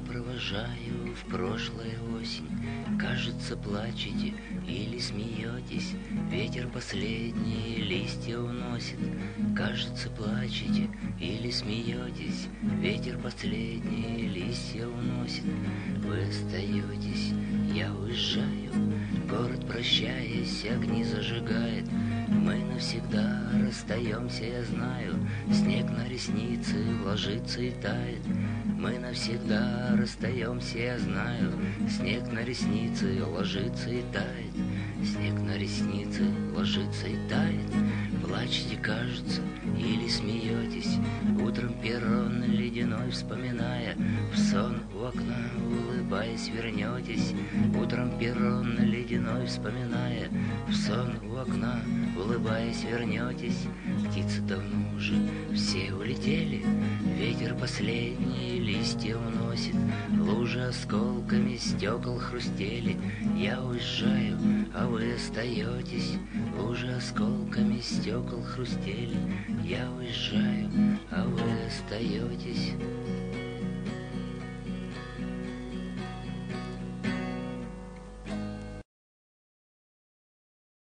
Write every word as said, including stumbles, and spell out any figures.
провожаю в прошлое осень. Кажется, плачете или смеетесь. Ветер последние листья уносит. Кажется, плачете или смеетесь. Ветер последние листья уносит. Вы остаетесь, я уезжаю. Город, прощаясь, огни зажигает. Мы навсегда расстаемся, я знаю. Снег на ресницы ложится и тает. Мы навсегда расстаемся, я знаю. Снег на ресницы ложится и тает. Снег на ресницы ложится и тает. Плачете, кажется, или смеетесь. Утром перрон ледяной вспоминая. В сон у окна, улыбаясь, вернетесь. Утром перрон ледяной вспоминая. В сон у окна, улыбаясь, вернетесь. Птицы давно уже все улетели. Ветер последние листья уносит. Лужи осколками стекол хрустели. Я уезжаю, а вы остаетесь. Лужи осколками стекол хрустели. Я уезжаю, а вы остаетесь.